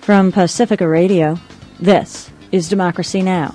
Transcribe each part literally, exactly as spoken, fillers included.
From Pacifica Radio, this is Democracy Now!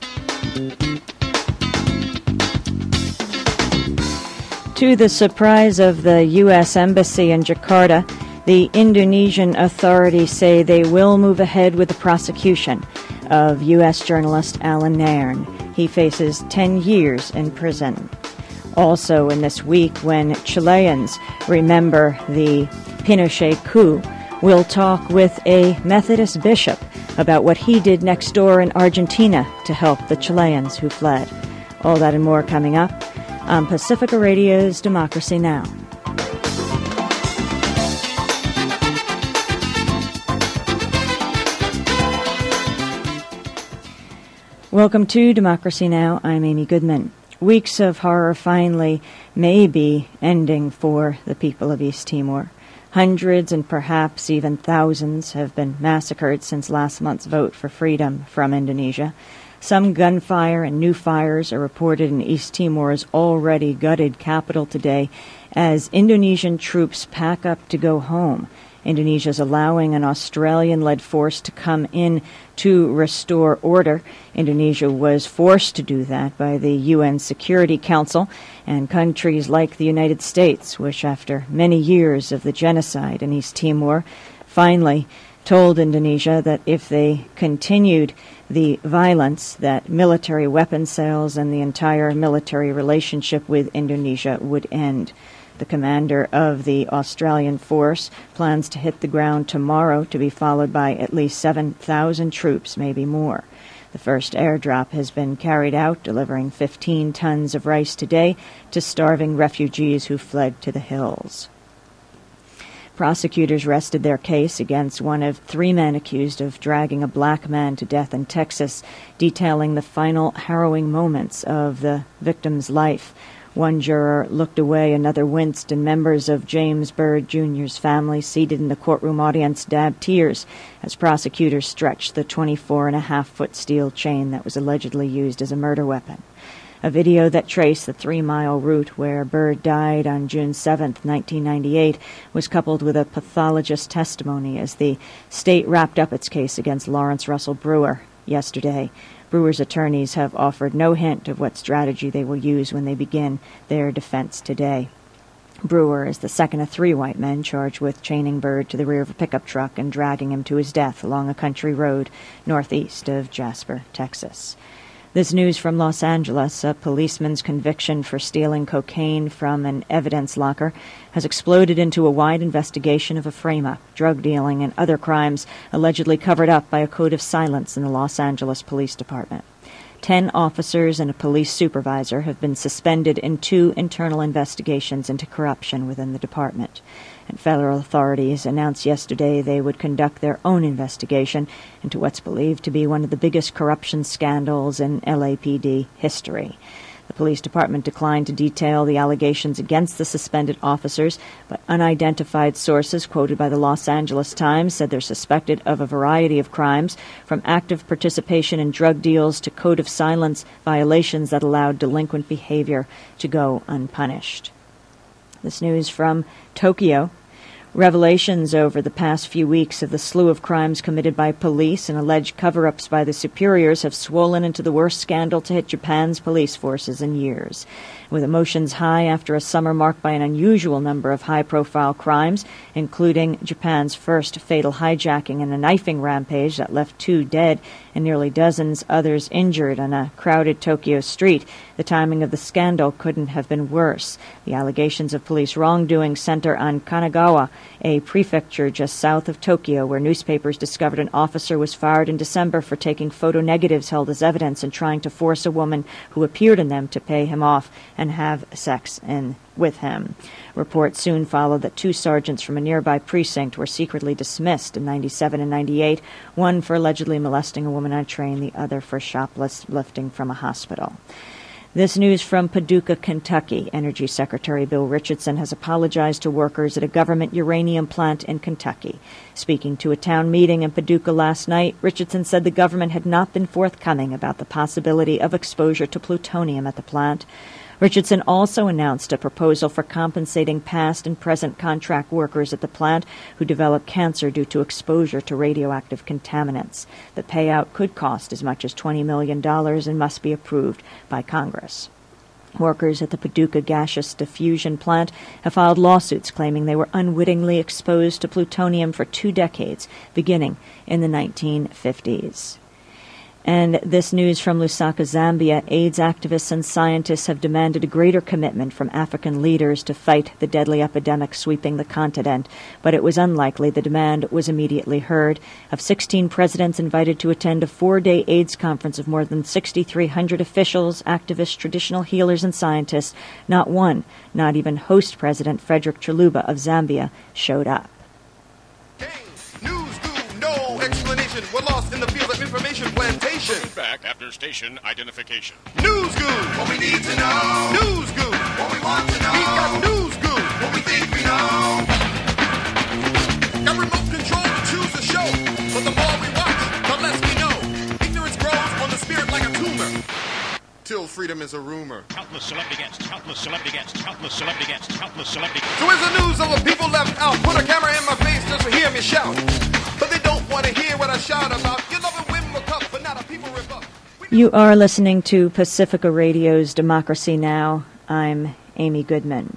To the surprise of the U S Embassy in Jakarta, the Indonesian authorities say they will move ahead with the prosecution of U S journalist Alan Nairn. He faces ten years in prison. Also in this week, when Chileans remember the Pinochet coup, we'll talk with a Methodist bishop about what he did next door in Argentina to help the Chileans who fled. All that and more coming up on Pacifica Radio's Democracy Now! Welcome to Democracy Now! I'm Amy Goodman. Weeks of horror finally may be ending for the people of East Timor. Hundreds and perhaps even thousands have been massacred since last month's vote for freedom from Indonesia. Some gunfire and new fires are reported in East Timor's already gutted capital today as Indonesian troops pack up to go home. Indonesia is allowing an Australian-led force to come in to restore order. Indonesia was forced to do that by the U N Security Council and countries like the United States, which after many years of the genocide in East Timor, finally told Indonesia that if they continued the violence, that military weapon sales and the entire military relationship with Indonesia would end. The commander of the Australian force plans to hit the ground tomorrow, to be followed by at least seven thousand troops, maybe more. The first airdrop has been carried out, delivering fifteen tons of rice today to starving refugees who fled to the hills. Prosecutors rested their case against one of three men accused of dragging a black man to death in Texas, detailing the final harrowing moments of the victim's life. One juror looked away, another winced, and members of James Byrd Junior's family seated in the courtroom audience dabbed tears as prosecutors stretched the twenty-four and a half foot steel chain that was allegedly used as a murder weapon. A video that traced the three-mile route where Byrd died on June seventh, nineteen ninety-eight, was coupled with a pathologist's testimony as the state wrapped up its case against Lawrence Russell Brewer yesterday. Brewer's attorneys have offered no hint of what strategy they will use when they begin their defense today. Brewer is the second of three white men charged with chaining Byrd to the rear of a pickup truck and dragging him to his death along a country road northeast of Jasper, Texas. This news from Los Angeles: a policeman's conviction for stealing cocaine from an evidence locker has exploded into a wide investigation of a frame-up, drug dealing, and other crimes allegedly covered up by a code of silence in the Los Angeles Police Department. Ten officers and a police supervisor have been suspended in two internal investigations into corruption within the department. And federal authorities announced yesterday they would conduct their own investigation into what's believed to be one of the biggest corruption scandals in L A P D history. The police department declined to detail the allegations against the suspended officers, but unidentified sources quoted by the Los Angeles Times said they're suspected of a variety of crimes, from active participation in drug deals to code of silence violations that allowed delinquent behavior to go unpunished. This news from Tokyo. Revelations over the past few weeks of the slew of crimes committed by police and alleged cover-ups by the superiors have swollen into the worst scandal to hit Japan's police forces in years. With emotions high after a summer marked by an unusual number of high-profile crimes, including Japan's first fatal hijacking and a knifing rampage that left two dead and nearly dozens others injured on a crowded Tokyo street, the timing of the scandal couldn't have been worse. The allegations of police wrongdoing center on Kanagawa, a prefecture just south of Tokyo, where newspapers discovered an officer was fired in December for taking photo negatives held as evidence and trying to force a woman who appeared in them to pay him off and have sex in with him. Reports soon followed that two sergeants from a nearby precinct were secretly dismissed in ninety-seven and ninety-eight, one for allegedly molesting a woman on a train, the other for shoplifting from a hospital. This news from Paducah, Kentucky. Energy Secretary Bill Richardson has apologized to workers at a government uranium plant in Kentucky. Speaking to a town meeting in Paducah last night, Richardson said the government had not been forthcoming about the possibility of exposure to plutonium at the plant. Richardson also announced a proposal for compensating past and present contract workers at the plant who developed cancer due to exposure to radioactive contaminants. The payout could cost as much as twenty million dollars and must be approved by Congress. Workers at the Paducah Gaseous Diffusion Plant have filed lawsuits claiming they were unwittingly exposed to plutonium for two decades, beginning in the nineteen fifties. And this news from Lusaka, Zambia. AIDS activists and scientists have demanded a greater commitment from African leaders to fight the deadly epidemic sweeping the continent, but it was unlikely the demand was immediately heard. Of sixteen presidents invited to attend a four-day AIDS conference of more than six thousand three hundred officials, activists, traditional healers, and scientists, not one, not even host President Frederick Chiluba of Zambia, showed up. We're lost in the field of information plantation. Back after station identification. News Goo, what we need to know. News Goo, what we want to know. We got News Goo, what we think we know. Got remote control to choose the show, but the more we watch, the less we know. Ignorance grows on the spirit like a tumor, till freedom is a rumor. Countless celebrity guests, countless celebrity guests, countless celebrity guests, countless celebrity. So is the news of the people left out? Put a camera in my face just to hear me shout. But they don't want to hear what I shout about. You love it when we're tough, but not a people rip up. You are listening to Pacifica Radio's Democracy Now! I'm Amy Goodman.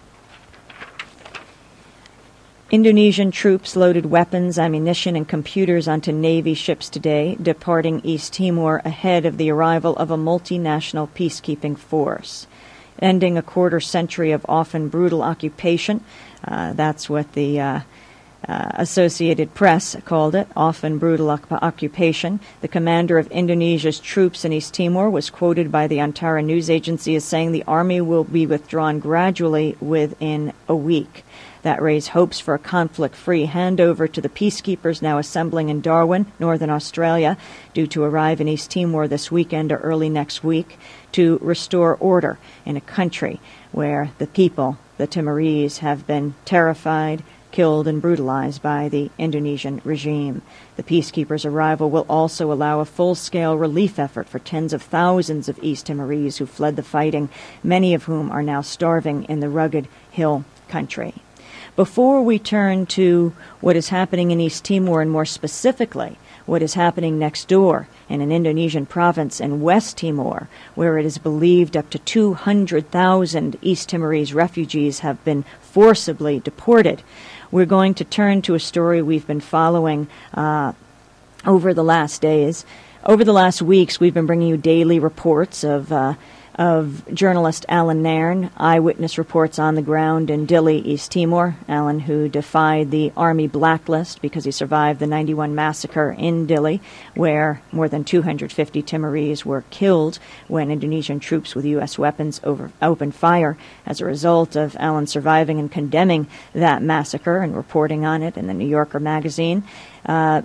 Indonesian troops loaded weapons, ammunition, and computers onto Navy ships today, departing East Timor ahead of the arrival of a multinational peacekeeping force. Ending a quarter century of often brutal occupation, uh, that's what the uh, uh, Associated Press called it, often brutal occupation. The commander of Indonesia's troops in East Timor was quoted by the Antara news agency as saying the army will be withdrawn gradually within a week. That raised hopes for a conflict-free handover to the peacekeepers now assembling in Darwin, Northern Australia, due to arrive in East Timor this weekend or early next week, to restore order in a country where the people, the Timorese, have been terrified, killed, and brutalized by the Indonesian regime. The peacekeepers' arrival will also allow a full-scale relief effort for tens of thousands of East Timorese who fled the fighting, many of whom are now starving in the rugged hill country. Before we turn to what is happening in East Timor, and more specifically, what is happening next door in an Indonesian province in West Timor, where it is believed up to two hundred thousand East Timorese refugees have been forcibly deported, we're going to turn to a story we've been following uh, over the last days. Over the last weeks, we've been bringing you daily reports of uh, of journalist Alan Nairn, eyewitness reports on the ground in Dili, East Timor. Alan, who defied the Army blacklist because he survived the ninety-one massacre in Dili, where more than two hundred fifty Timorese were killed when Indonesian troops with U S weapons over, opened fire. As a result of Alan surviving and condemning that massacre and reporting on it in the New Yorker magazine, uh,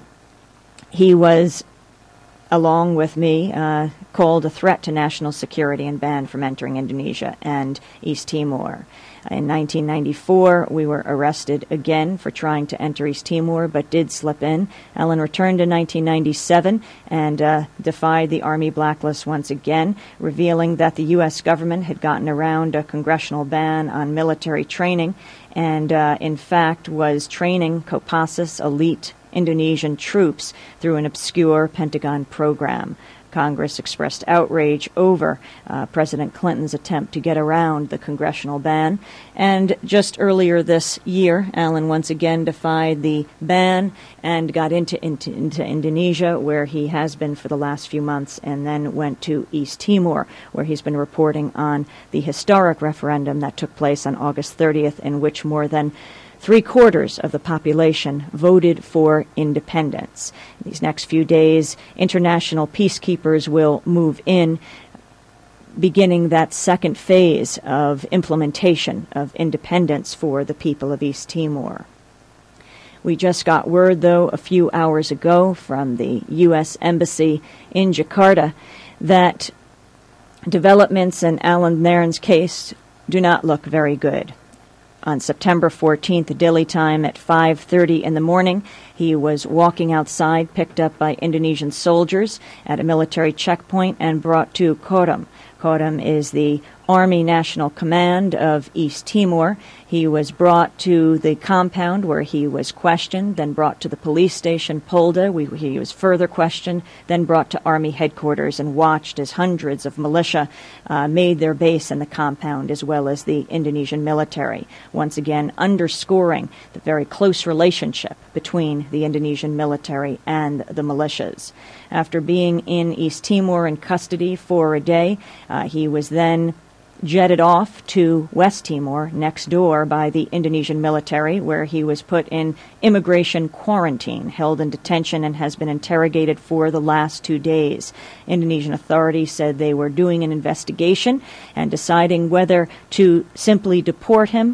he was, along with me, uh, called a threat to national security and banned from entering Indonesia and East Timor. In nineteen ninety-four, we were arrested again for trying to enter East Timor, but did slip in. Alan returned in nineteen ninety-seven and uh, defied the Army blacklist once again, revealing that the U S government had gotten around a congressional ban on military training and, uh, in fact, was training Kopassus elite Indonesian troops through an obscure Pentagon program. Congress expressed outrage over uh, President Clinton's attempt to get around the congressional ban. And just earlier this year, Alan once again defied the ban and got into, into, into Indonesia, where he has been for the last few months, and then went to East Timor, where he's been reporting on the historic referendum that took place on August thirtieth, in which more than Three-quarters of the population voted for independence. In these next few days, international peacekeepers will move in, beginning that second phase of implementation of independence for the people of East Timor. We just got word, though, a few hours ago from the U S Embassy in Jakarta that developments in Alan Nairn's case do not look very good. On September fourteenth, Dili time at five thirty in the morning, he was walking outside, picked up by Indonesian soldiers at a military checkpoint and brought to Kodam. Kodam is the Army National Command of East Timor. He was brought to the compound where he was questioned, then brought to the police station, Polda. We, he was further questioned, then brought to Army headquarters and watched as hundreds of militia uh, made their base in the compound, as well as the Indonesian military, once again underscoring the very close relationship between the Indonesian military and the militias. After being in East Timor in custody for a day, uh, he was then jetted off to West Timor, next door, by the Indonesian military, where he was put in immigration quarantine, held in detention, and has been interrogated for the last two days. Indonesian authorities said they were doing an investigation and deciding whether to simply deport him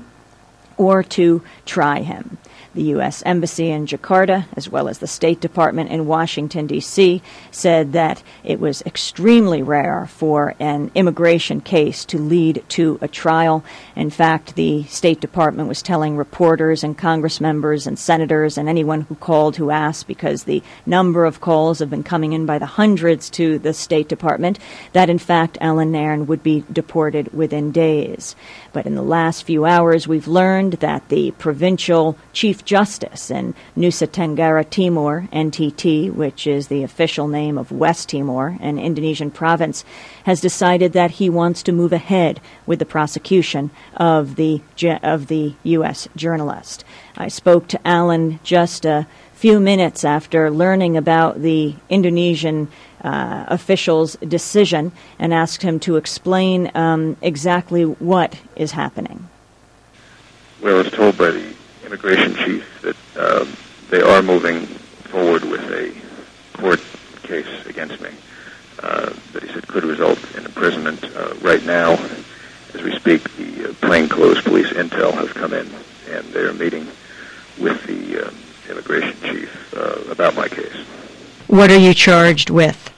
or to try him. The U S Embassy in Jakarta, as well as the State Department in Washington, D C, said that it was extremely rare for an immigration case to lead to a trial. In fact, the State Department was telling reporters and Congress members and senators and anyone who called who asked, because the number of calls have been coming in by the hundreds to the State Department, that in fact Alan Nairn would be deported within days. But in the last few hours, we've learned that the provincial chief justice in Nusa Tenggara Timur, N T T, which is the official name of West Timor, an Indonesian province, has decided that he wants to move ahead with the prosecution of the of the U S journalist. I spoke to Alan just a few minutes after learning about the Indonesian uh, official's decision and asked him to explain um, exactly what is happening. Well, I was told by the immigration chief that um, they are moving forward with a court case against me uh, that he said could result in imprisonment. Uh, right now, as we speak, the uh, plainclothes police intel have come in, and they are meeting with the uh, immigration chief uh, about my case. What are you charged with?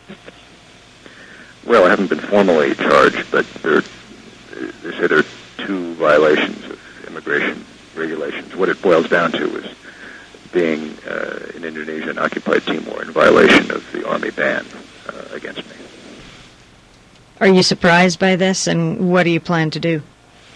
Well, I haven't been formally charged, but there, they say there are two violations of immigration regulations. What it boils down to is being uh, in Indonesia and occupied Timor in violation of the Army ban uh, against me. Are you surprised by this, and what do you plan to do?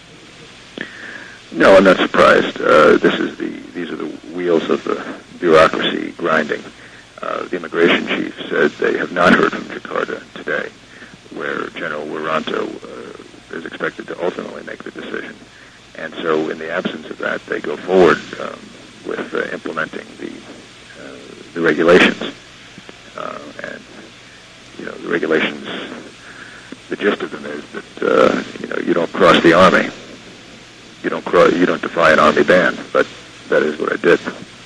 No, I'm not surprised. Uh, this is the these are the wheels of the bureaucracy grinding. Uh, the immigration chief said they have not heard from Jakarta today, where General Wiranto uh, is expected to ultimately make the decision. And so in the absence of that, they go forward um, with uh, implementing the uh, the regulations. Uh, and, you know, the regulations, the gist of them is that, uh, you know, you don't cross the Army. You don't cross, you don't defy an Army ban, but that is what I did.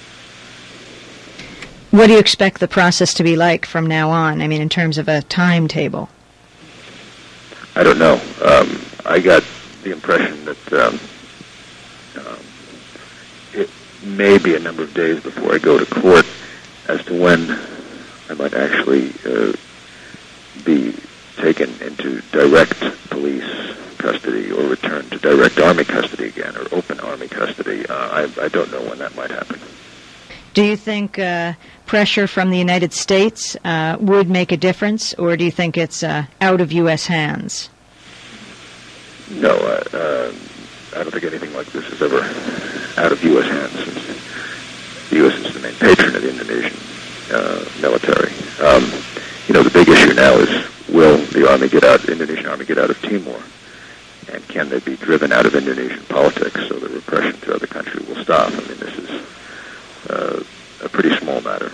What do you expect the process to be like from now on? I mean, in terms of a timetable? I don't know. Um, I got the impression that um, um, it may be a number of days before I go to court as to when I might actually uh, be taken into direct police custody or returned to direct Army custody again, or open Army custody. Uh, I, I don't know when that might happen. Do you think uh, pressure from the United States uh, would make a difference, or do you think it's uh, out of U S hands? No, uh, uh, I don't think anything like this is ever out of U S hands, since the U S is the main patron of the Indonesian uh, military. Um, you know, the big issue now is, will the Army get out, Indonesian Army get out of Timor? And can they be driven out of Indonesian politics so the repression throughout the country will stop? I mean, this is uh, a pretty small matter.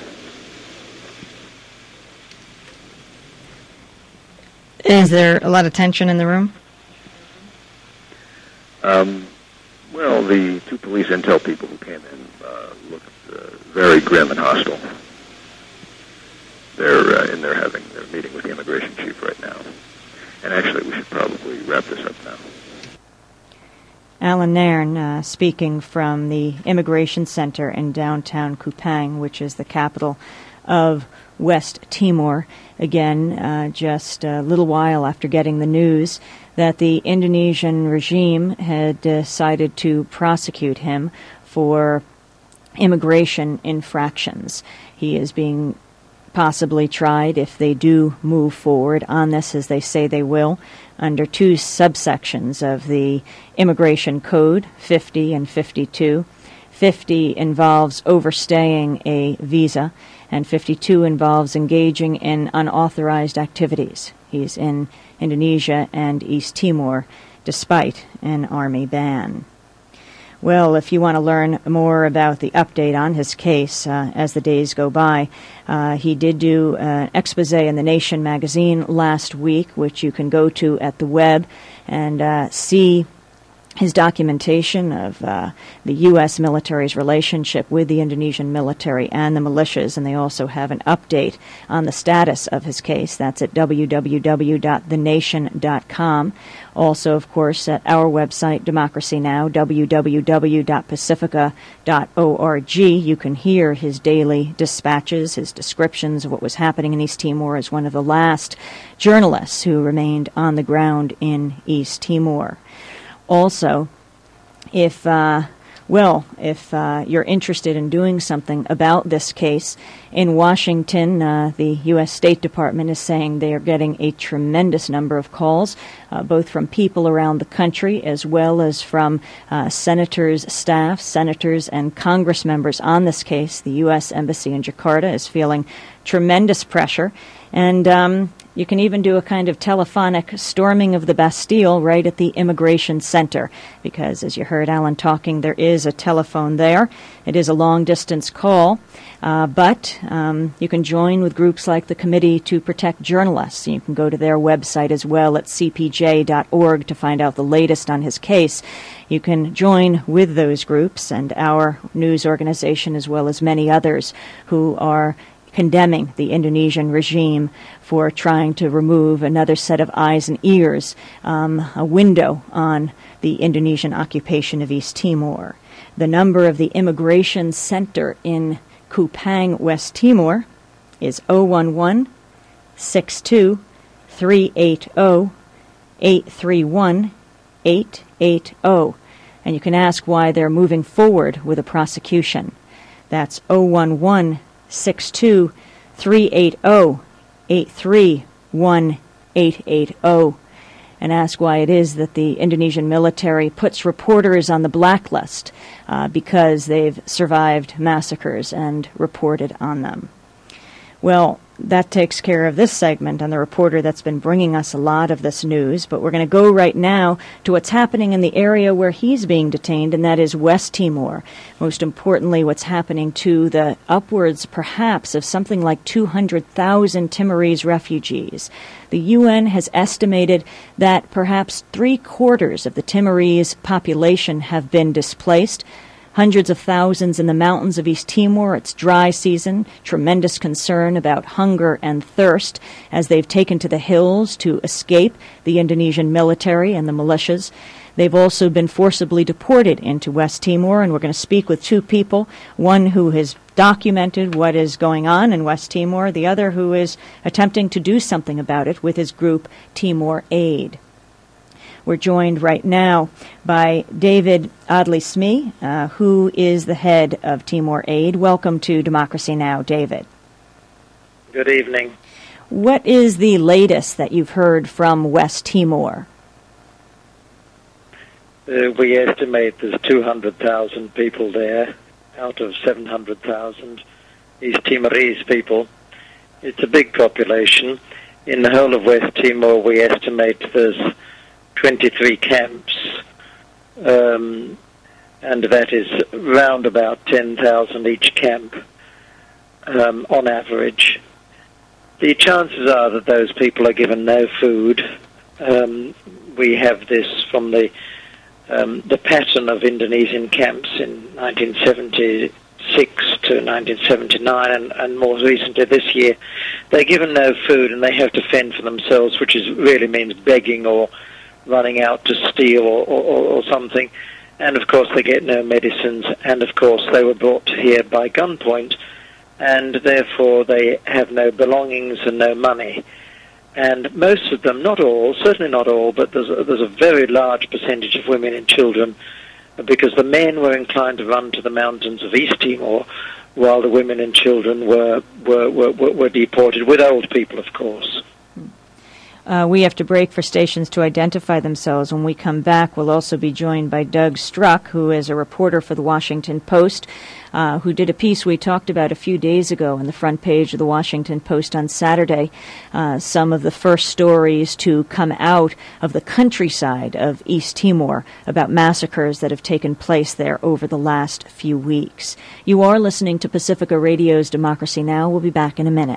Is there a lot of tension in the room? Um, well, the two police intel people who came in uh, looked uh, very grim and hostile. They're uh, in there having their meeting with the immigration chief right now. And actually, we should probably wrap this up now. Alan Nairn uh, speaking from the Immigration Center in downtown Kupang, which is the capital of West Timor. Again, uh, just a little while after getting the news that the Indonesian regime had decided to prosecute him for immigration infractions. He is being possibly tried, if they do move forward on this, as they say they will, under two subsections of the Immigration Code, fifty and fifty-two. fifty involves overstaying a visa, and fifty-two involves engaging in unauthorized activities. He's in Indonesia and East Timor, despite an army ban. Well, if you want to learn more about the update on his case uh, as the days go by, uh, he did do an expose in The Nation magazine last week, which you can go to at the web and uh, see his documentation of uh, the U S military's relationship with the Indonesian military and the militias, and they also have an update on the status of his case. That's at w w w dot the nation dot com. Also, of course, at our website, Democracy Now!, w w w dot pacifica dot org. You can hear his daily dispatches, his descriptions of what was happening in East Timor as one of the last journalists who remained on the ground in East Timor. Also, if, uh, well, if uh, you're interested in doing something about this case, in Washington, uh, the U S State Department is saying they are getting a tremendous number of calls, uh, both from people around the country as well as from uh, senators' staff, senators and Congress members on this case. The U S Embassy in Jakarta is feeling tremendous pressure, and um, you can even do a kind of telephonic storming of the Bastille right at the Immigration Center, because, as you heard Alan talking, there is a telephone there. It is a long-distance call, uh, but um, you can join with groups like the Committee to Protect Journalists. You can go to their website as well at c p j dot org to find out the latest on his case. You can join with those groups and our news organization, as well as many others who are condemning the Indonesian regime for trying to remove another set of eyes and ears, um, a window on the Indonesian occupation of East Timor. The number of the Immigration Center in Kupang, West Timor is zero one one, six two, three eight zero, eight three one, eight eight zero. And you can ask why they're moving forward with a prosecution. That's zero one one, six two, three eight zero, eight three one, eight eight zero, and ask why it is that the Indonesian military puts reporters on the blacklist uh, because they've survived massacres and reported on them. Well, that takes care of this segment on the reporter that's been bringing us a lot of this news, but we're going to go right now to what's happening in the area where he's being detained, and that is West Timor. Most importantly, what's happening to the upwards, perhaps, of something like two hundred thousand Timorese refugees. The U N has estimated that perhaps three-quarters of the Timorese population have been displaced. Hundreds of thousands in the mountains of East Timor. It's dry season, tremendous concern about hunger and thirst as they've taken to the hills to escape the Indonesian military and the militias. They've also been forcibly deported into West Timor, and we're going to speak with two people, one who has documented what is going on in West Timor, the other who is attempting to do something about it with his group Timor Aid. We're joined right now by David Adli-Smee, uh, who is the head of Timor Aid. Welcome to Democracy Now!, David. Good evening. What is the latest that you've heard from West Timor? Uh, we estimate there's two hundred thousand people there out of seven hundred thousand East Timorese people. It's a big population. In the whole of West Timor, we estimate there's twenty-three camps, um, and that is round about ten thousand each camp um, on average. The chances are that those people are given no food. Um, we have this from the um, the pattern of Indonesian camps in nineteen seventy-six to nineteen seventy-nine, and, and more recently this year. They're given no food and they have to fend for themselves, which is really means begging or running out to steal or, or, or something, and of course they get no medicines, and of course they were brought here by gunpoint, and therefore they have no belongings and no money. And most of them, not all, certainly not all, but there's a, there's a very large percentage of women and children, because the men were inclined to run to the mountains of East Timor while the women and children were were, were, were deported, with old people, of course. Uh, we have to break for stations to identify themselves. When we come back, we'll also be joined by Doug Struck, who is a reporter for the Washington Post, uh, who did a piece we talked about a few days ago on the front page of the Washington Post on Saturday. Uh, some of the first stories to come out of the countryside of East Timor about massacres that have taken place there over the last few weeks. You are listening to Pacifica Radio's Democracy Now! We'll be back in a minute.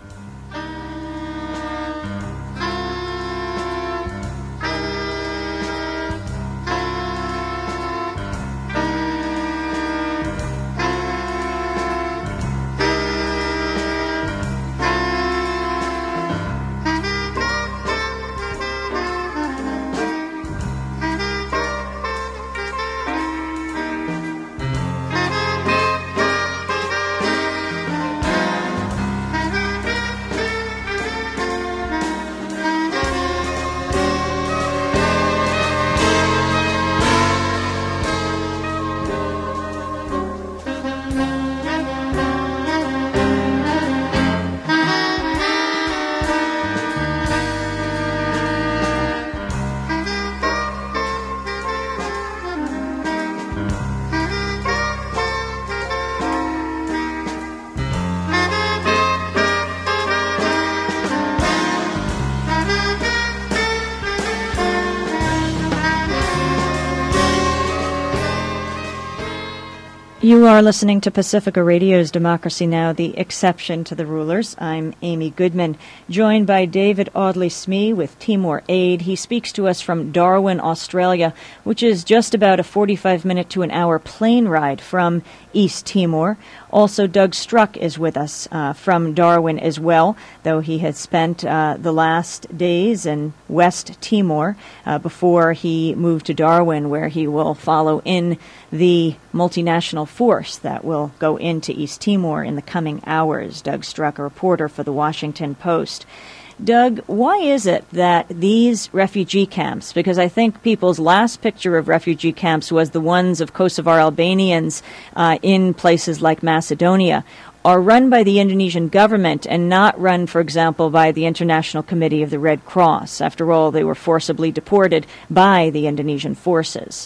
You are listening to Pacifica Radio's Democracy Now!, the exception to the rulers. I'm Amy Goodman, joined by David Audley-Smee with Timor Aid. He speaks to us from Darwin, Australia, which is just about a forty-five minute to an hour plane ride from East Timor. Also, Doug Struck is with us uh, from Darwin as well, though he had spent uh, the last days in West Timor uh, before he moved to Darwin, where he will follow in the multinational force that will go into East Timor in the coming hours. Doug Struck, a reporter for the Washington Post. Doug, why is it that these refugee camps, because I think people's last picture of refugee camps was the ones of Kosovar Albanians uh, in places like Macedonia, are run by the Indonesian government and not run, for example, by the International Committee of the Red Cross? After all, they were forcibly deported by the Indonesian forces.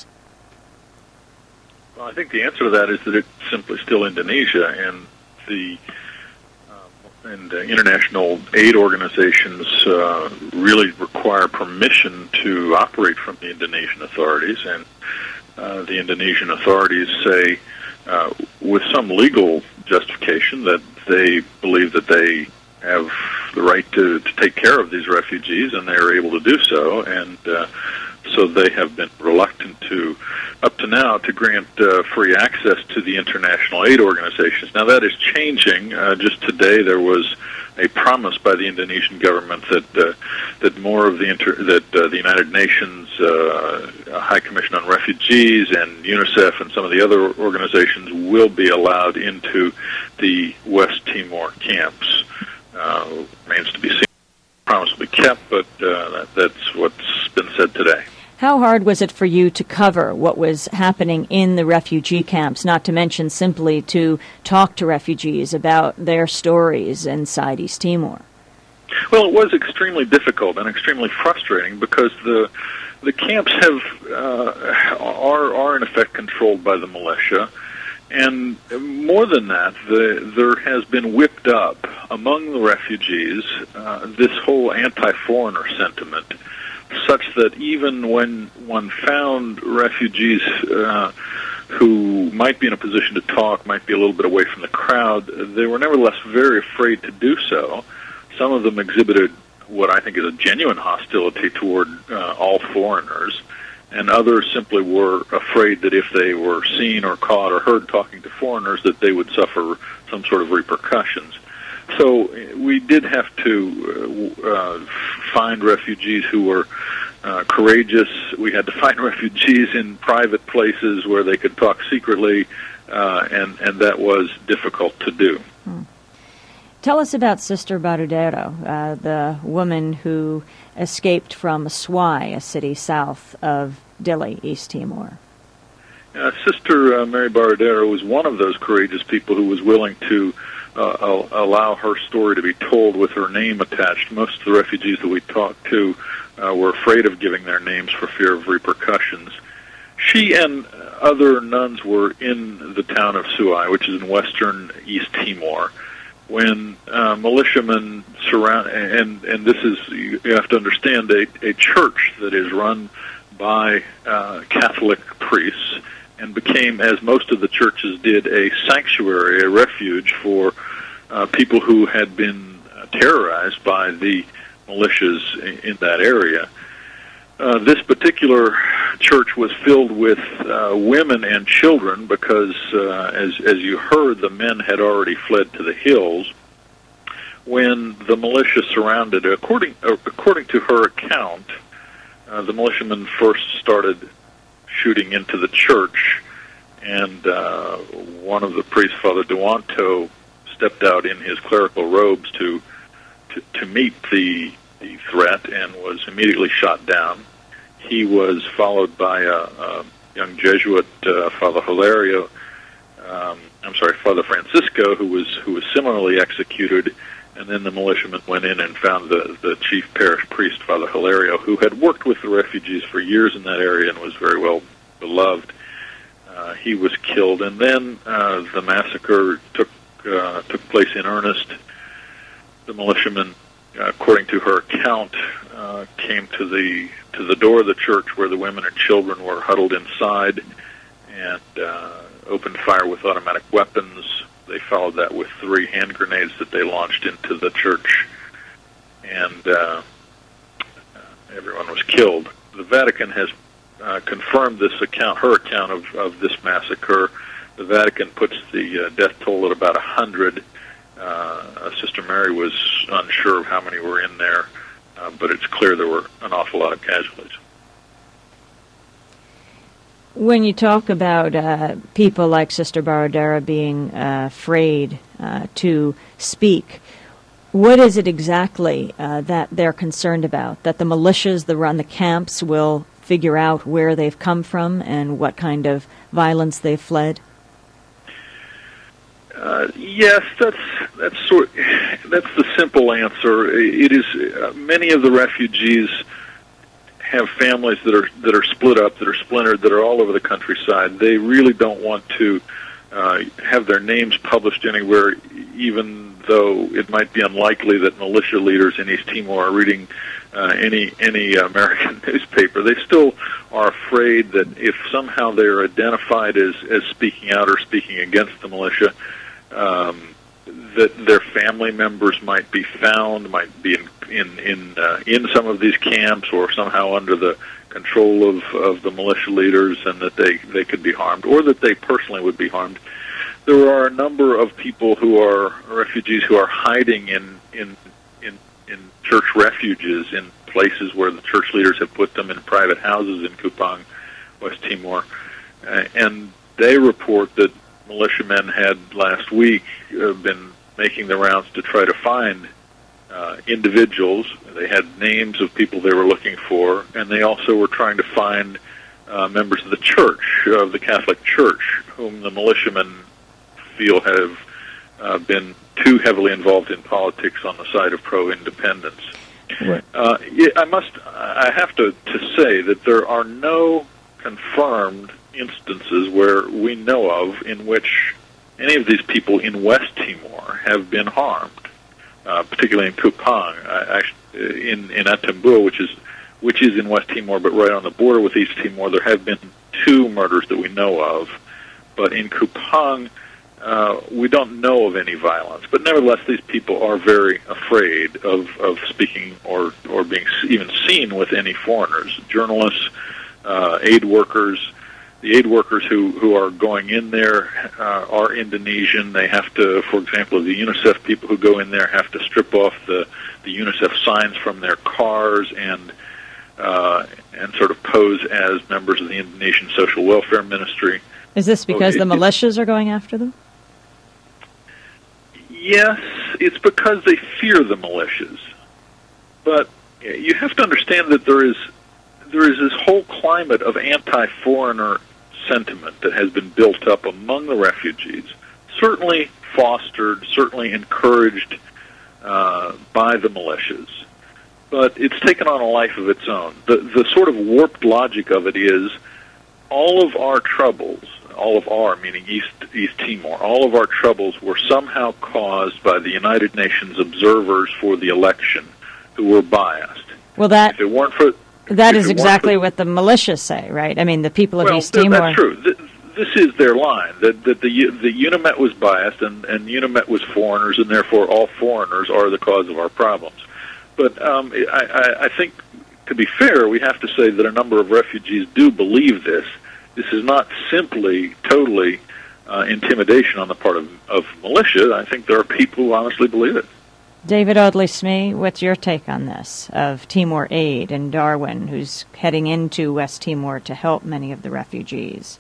Well, I think the answer to that is that it's simply still Indonesia, and the and uh, international aid organizations uh, really require permission to operate from the Indonesian authorities, and uh, the Indonesian authorities say, uh, with some legal justification, that they believe that they have the right to, to take care of these refugees, and they are able to do so, and uh, so they have been reluctant to, up to now, to grant uh, free access to the international aid organizations. Now that is changing. Uh, just today there was a promise by the Indonesian government that uh, that more of the inter- that uh, the United Nations uh, High Commission on Refugees and UNICEF and some of the other organizations will be allowed into the West Timor camps. Uh, remains to be seen. Promise will be kept, but uh, that, that's what's been said today. How hard was it for you to cover what was happening in the refugee camps, not to mention simply to talk to refugees about their stories inside East Timor? Well, it was extremely difficult and extremely frustrating because the the camps have uh, are are in effect controlled by the militia, and more than that, the, there has been whipped up among the refugees uh, this whole anti-foreigner sentiment, such that even when one found refugees uh, who might be in a position to talk, might be a little bit away from the crowd, they were nevertheless very afraid to do so. Some of them exhibited what I think is a genuine hostility toward uh, all foreigners, and others simply were afraid that if they were seen or caught or heard talking to foreigners, that they would suffer some sort of repercussions. So we did have to uh, uh, find refugees who were uh, courageous. We had to find refugees in private places where they could talk secretly, uh, and, and that was difficult to do. Hmm. Tell us about Sister Barudero, uh, the woman who escaped from Aswai, a city south of Dili, East Timor. Uh, Sister uh, Mary Baradero was one of those courageous people who was willing to uh, al- allow her story to be told with her name attached. Most of the refugees that we talked to uh, were afraid of giving their names for fear of repercussions. She and other nuns were in the town of Suai, which is in western East Timor, when uh, militiamen surround, and, and this is, you have to understand, a, a church that is run by uh, Catholic priests, and became, as most of the churches did, a sanctuary, a refuge for uh, people who had been uh, terrorized by the militias in, in that area. Uh, this particular church was filled with uh, women and children because, uh, as, as you heard, the men had already fled to the hills when the militia surrounded it. According, uh, according to her account, uh, the militiamen first started shooting into the church, and uh, one of the priests, Father Duanto, stepped out in his clerical robes to to, to meet the, the threat and was immediately shot down. He was followed by a, a young Jesuit, uh, Father Hilario, um, I'm sorry, Father Francisco, who was who was similarly executed. And then the militiamen went in and found the, the chief parish priest, Father Hilario, who had worked with the refugees for years in that area and was very well beloved. Uh, he was killed, and then uh, the massacre took uh, took place in earnest. The militiamen, uh, according to her account, uh, came to the to the door of the church where the women and children were huddled inside, and uh, opened fire with automatic weapons. They followed that with three hand grenades that they launched into the church, and uh, everyone was killed. The Vatican has uh, confirmed this account, her account of, of this massacre. The Vatican puts the uh, death toll at about a hundred. Uh, Sister Mary was unsure of how many were in there, uh, but it's clear there were an awful lot of casualties. When you talk about uh, people like Sister Baradera being uh, afraid uh, to speak, what is it exactly uh, that they're concerned about? That the militias that run the camps will figure out where they've come from and what kind of violence they've fled? Uh, yes, that's that's sort. That's the simple answer. It is uh, many of the refugees have families that are that are split up, that are splintered, that are all over the countryside. They really don't want to uh, have their names published anywhere, even though it might be unlikely that militia leaders in East Timor are reading uh, any any American newspaper. They still are afraid that if somehow they are identified as, as speaking out or speaking against the militia, um, that their family members might be found, might be in in in, uh, in some of these camps, or somehow under the control of, of the militia leaders, and that they, they could be harmed, or that they personally would be harmed. There are a number of people who are refugees who are hiding in in in, in church refuges, in places where the church leaders have put them, in private houses in Kupang, West Timor, uh, and they report that militiamen had last week uh, been making the rounds to try to find uh, individuals. They had names of people they were looking for, and they also were trying to find uh, members of the church, of the Catholic Church, whom the militiamen feel have uh, been too heavily involved in politics on the side of pro-independence. Right. Uh, I must, I have to, to say that there are no confirmed instances where we know of in which any of these people in West Timor have been harmed, uh, particularly in Kupang, uh, actually, in in Atambua, which is which is in West Timor, but right on the border with East Timor. There have been two murders that we know of, but in Kupang, uh, we don't know of any violence. But nevertheless, these people are very afraid of, of speaking or or being even seen with any foreigners, journalists, uh, aid workers. The aid workers who, who are going in there uh, are Indonesian. They have to, for example, the UNICEF people who go in there have to strip off the, the UNICEF signs from their cars and uh, and sort of pose as members of the Indonesian Social Welfare Ministry. Is this because so it, the militias are going after them? Yes, it's because they fear the militias. But you have to understand that there is there is this whole climate of anti-foreigner sentiment that has been built up among the refugees, certainly fostered, certainly encouraged uh, by the militias, but it's taken on a life of its own. The, the sort of warped logic of it is all of our troubles, all of our, meaning East, East Timor, all of our troubles were somehow caused by the United Nations observers for the election who were biased. Well, that if it weren't for that if is it exactly for, what the militia say, right? I mean, the people of well, East Timor. That's true. Th- This is their line, that, that the the UNIMET was biased and, and UNIMET was foreigners, and therefore all foreigners are the cause of our problems. But um, I, I, I think, to be fair, we have to say that a number of refugees do believe this. This is not simply totally uh, intimidation on the part of, of militia. I think there are people who honestly believe it. David Audley Smee, what's your take on this, of Timor Aid and Darwin, who's heading into West Timor to help many of the refugees?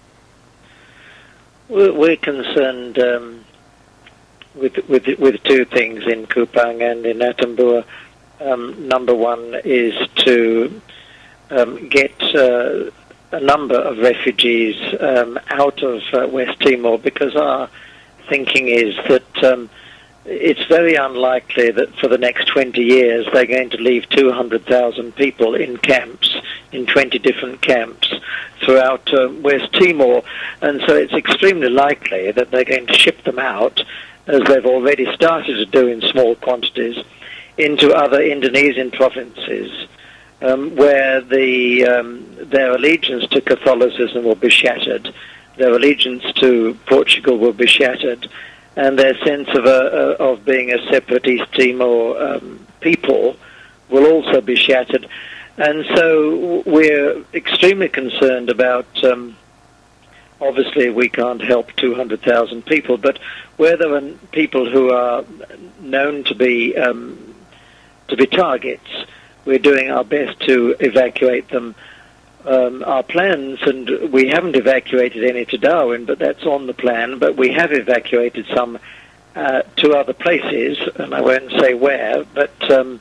We're concerned um, with, with with two things in Kupang and in Atambua. Um, number one is to um, get uh, a number of refugees um, out of uh, West Timor, because our thinking is that um, it's very unlikely that for the next twenty years they're going to leave two hundred thousand people in camps, in twenty different camps throughout uh, West Timor, and so it's extremely likely that they're going to ship them out, as they've already started to do in small quantities, into other Indonesian provinces, um, where the um, their allegiance to Catholicism will be shattered, their allegiance to Portugal will be shattered, and their sense of a, of being a separate East Timor um, people will also be shattered. And so we're extremely concerned about, um, obviously we can't help two hundred thousand people, but where there are people who are known to be um, to be targets, we're doing our best to evacuate them. Um, our plans, and we haven't evacuated any to Darwin, but that's on the plan, but we have evacuated some uh, to other places, and I won't say where, but um,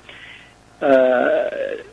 uh,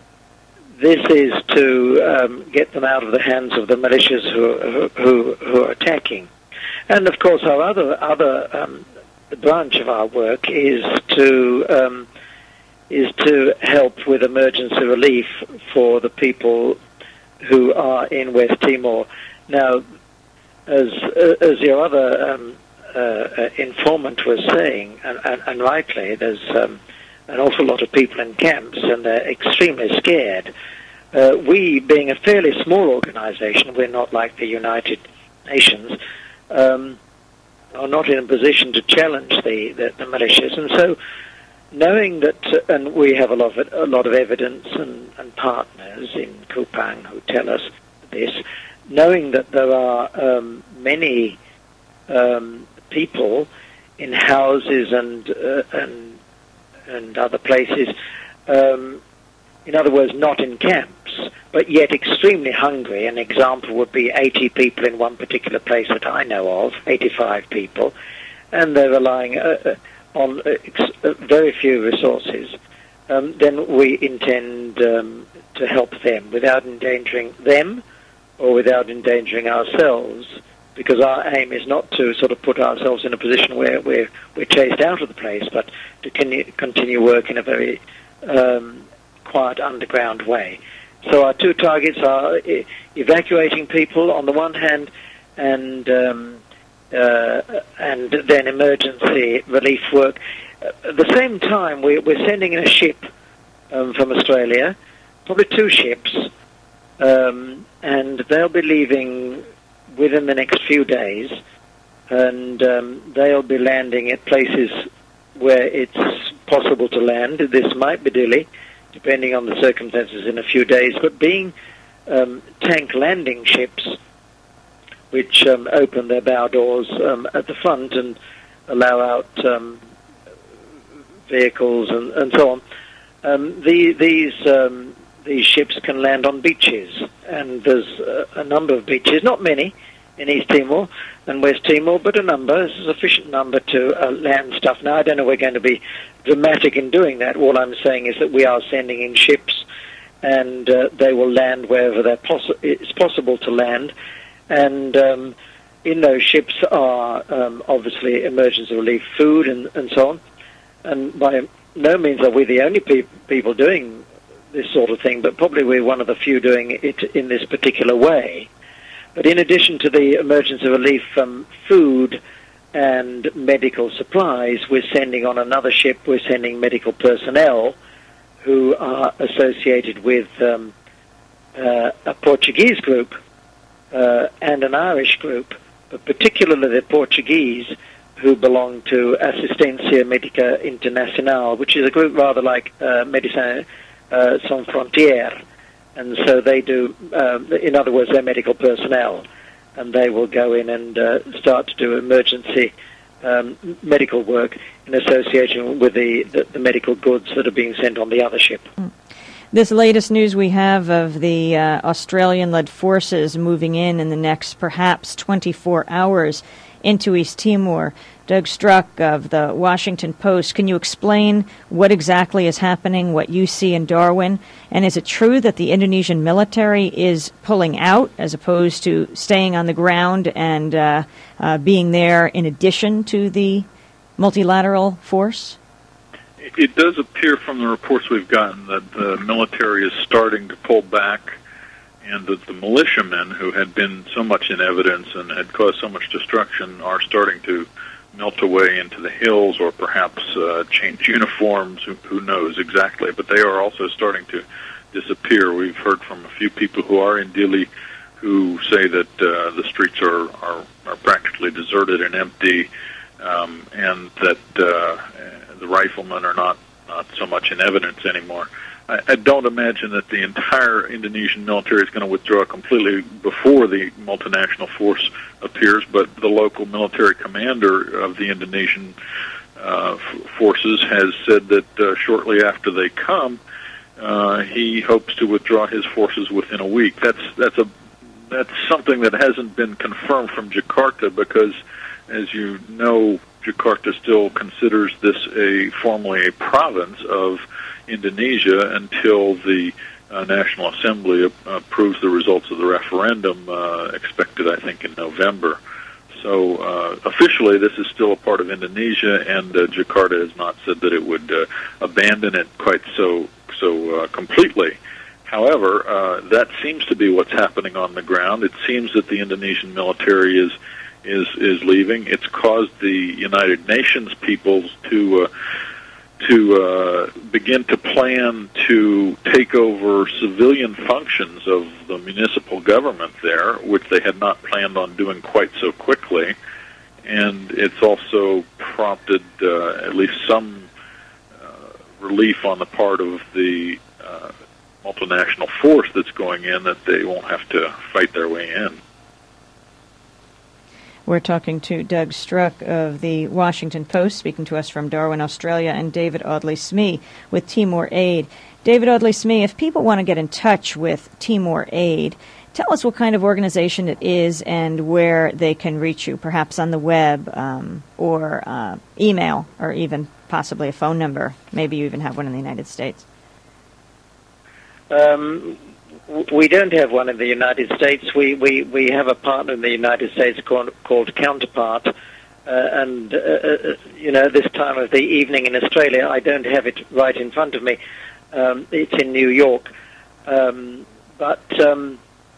this is to um, get them out of the hands of the militias who, who, who are attacking. And of course our other, other um, branch of our work is to um, is to help with emergency relief for the people who are in West Timor. Now, as as your other um, uh, informant was saying, and, and, and rightly, there's um, an awful lot of people in camps, and they're extremely scared. Uh, we, being a fairly small organization, we're not like the United Nations, um, are not in a position to challenge the, the, the militias, and so knowing that, uh, and we have a lot of, a lot of evidence and, and partners in Kupang who tell us this, knowing that there are um, many um, people in houses and uh, and and other places, um, in other words, not in camps, but yet extremely hungry. An example would be eighty people in one particular place that I know of, eighty-five people, and they're relying uh, on uh, ex- uh, very few resources. Um, then we intend um, to help them without endangering them or without endangering ourselves, because our aim is not to sort of put ourselves in a position where we're, we're chased out of the place, but to con- continue work in a very um, quiet underground way. So our two targets are e- evacuating people on the one hand, and um, uh, and then emergency relief work. At the same time, we, we're sending in a ship um, from Australia, probably two ships, um, and they'll be leaving within the next few days, and um, they'll be landing at places where it's possible to land. This might be Dili, depending on the circumstances, in a few days, but being um, tank landing ships, which um, open their bow doors um, at the front and allow out um, vehicles and, and so on. Um, the, these um, these ships can land on beaches, and there's a, a number of beaches, not many in East Timor and West Timor, but a number, a sufficient number to uh, land stuff. Now, I don't know we're going to be dramatic in doing that. All I'm saying is that we are sending in ships, and uh, they will land wherever they're possi- it's possible to land. and um, in those ships are um, obviously emergency relief food and, and so on. And by no means are we the only pe- people doing this sort of thing, but probably we're one of the few doing it in this particular way. But in addition to the emergency relief um, food and medical supplies, we're sending on another ship, we're sending medical personnel who are associated with um, uh, a Portuguese group uh, and an Irish group, but particularly the Portuguese, who belong to Assistência Médica Internacional, which is a group rather like uh, Médecins uh, Sans Frontières. And so they do, uh, in other words, they're medical personnel, and they will go in and uh, start to do emergency um, medical work in association with the, the, the medical goods that are being sent on the other ship. This latest news we have of the uh, Australian-led forces moving in in the next perhaps twenty-four hours into East Timor. Doug Struck of the Washington Post, can you explain what exactly is happening, what you see in Darwin? And is it true that the Indonesian military is pulling out as opposed to staying on the ground and uh, uh, being there in addition to the multilateral force? It does appear from the reports we've gotten that the military is starting to pull back, and that the militiamen who had been so much in evidence and had caused so much destruction are starting to melt away into the hills, or perhaps uh, change uniforms, who, who knows exactly, but they are also starting to disappear. We've heard from a few people who are in Dili who say that uh, the streets are, are, are practically deserted and empty, um, and that uh, the riflemen are not, not so much in evidence anymore. I, I don't imagine that the entire Indonesian military is going to withdraw completely before the multinational force appears, but the local military commander of the Indonesian uh, f- forces has said that uh, shortly after they come, uh, he hopes to withdraw his forces within a week. That's that's a that's something that hasn't been confirmed from Jakarta, because, as you know, Jakarta still considers this a formally a province of Indonesia until the uh, National Assembly uh, approves the results of the referendum, uh, expected, I think, in November. So uh, officially, this is still a part of Indonesia, and uh, Jakarta has not said that it would uh, abandon it quite so so uh, completely. However, uh, that seems to be what's happening on the ground. It seems that the Indonesian military is is is leaving. It's caused the United Nations peoples to uh, to uh, begin to plan to take over civilian functions of the municipal government there, which they had not planned on doing quite so quickly. And it's also prompted uh, at least some uh, relief on the part of the uh, multinational force that's going in, that they won't have to fight their way in. We're talking to Doug Struck of the Washington Post, speaking to us from Darwin, Australia, and David Audley-Smee with Timor Aid. David Audley-Smee, if people want to get in touch with Timor Aid, tell us what kind of organization it is and where they can reach you, perhaps on the web um, or uh, email, or even possibly a phone number. Maybe you even have one in the United States. Um, we don't have one in the United States. We, we, we have a partner in the United States called, called Counterpart. Uh, and, uh, uh, you know, this time of the evening in Australia, I don't have it right in front of me. Um, it's in New York. Um, but um,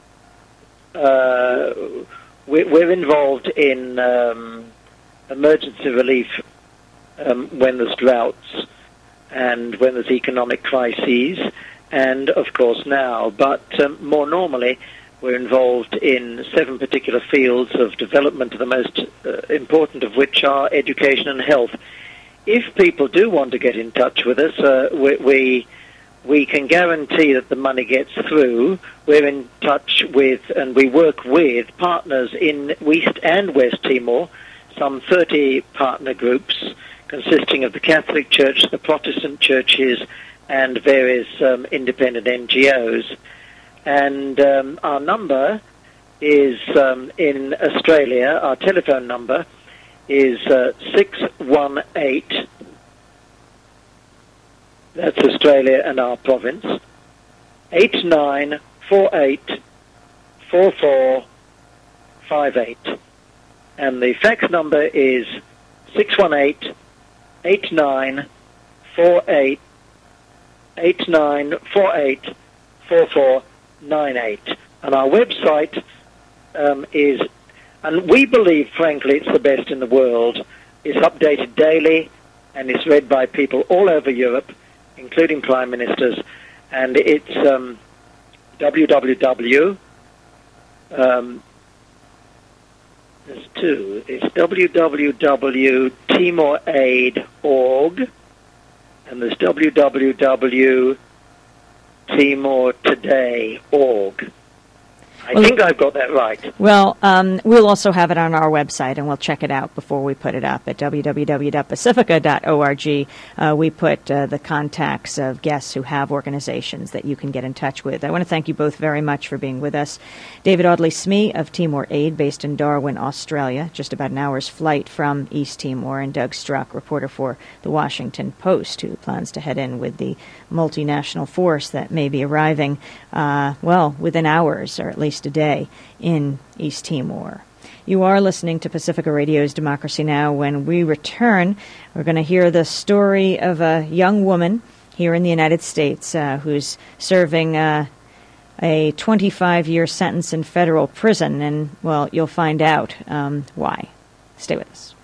uh, we're, we're involved in um, emergency relief um, when there's droughts and when there's economic crises, and of course now, but um, more normally we're involved in seven particular fields of development, the most uh, important of which are education and health. If people do want to get in touch with us, uh, we, we we can guarantee that the money gets through. We're in touch with, and we work with, partners in East and West Timor, some thirty partner groups consisting of the Catholic Church, the Protestant churches, and various um, independent N G Os. And um, our number is, um, in Australia, our telephone number is uh, six one eight, that's Australia and our province, eight nine four eight four four five eight. And the fax number is six one eight, eight nine four eight, eight nine four eight, four four nine eight. And our website um, is, and we believe, frankly, it's the best in the world. It's updated daily, and it's read by people all over Europe, including prime ministers. And it's um, www. Um, there's two. It's www dot timor aid dot org, and there's www dot timor today dot org. I Well, think I've got that right. Well, um, we'll also have it on our website, and we'll check it out before we put it up at w w w dot pacifica dot org. Uh, we put uh, the contacts of guests who have organizations that you can get in touch with. I want to thank you both very much for being with us. David Audley Smee of Timor Aid, based in Darwin, Australia, just about an hour's flight from East Timor, and Doug Struck, reporter for The Washington Post, who plans to head in with the multinational force that may be arriving, uh, well, within hours, or at least a day, in East Timor. You are listening to Pacifica Radio's Democracy Now! When we return, we're going to hear the story of a young woman here in the United States uh, who's serving uh, a twenty-five-year sentence in federal prison, and, well, you'll find out um, why. Stay with us.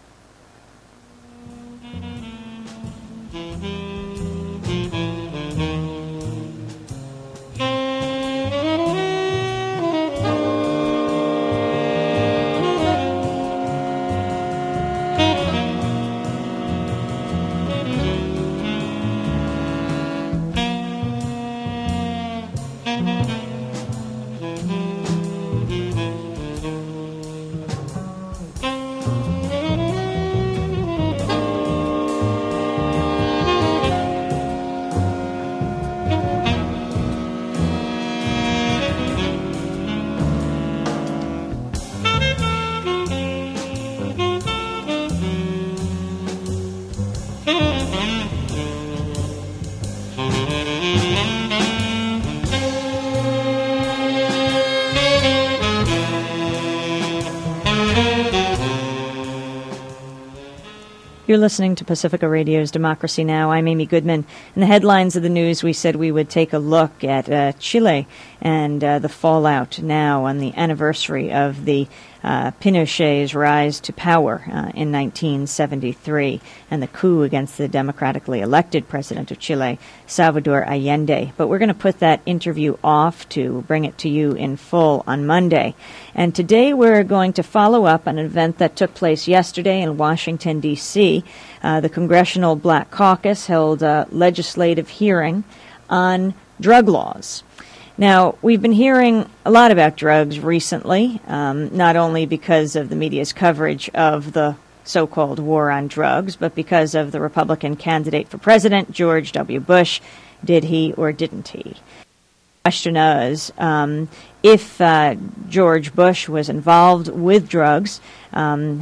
You're listening to Pacifica Radio's Democracy Now! I'm Amy Goodman. In the headlines of the news, we said we would take a look at uh, Chile and uh, the fallout now on the anniversary of the uh, Pinochet's rise to power uh, in nineteen seventy-three and the coup against the democratically elected president of Chile, Salvador Allende. But we're going to put that interview off to bring it to you in full on Monday. And today we're going to follow up on an event that took place yesterday in Washington, D C Uh, the Congressional Black Caucus held a legislative hearing on drug laws. Now, we've been hearing a lot about drugs recently, um, not only because of the media's coverage of the so-called war on drugs, but because of the Republican candidate for president, George W. Bush. Did he or didn't he? The question is, um, if uh, George Bush was involved with drugs um,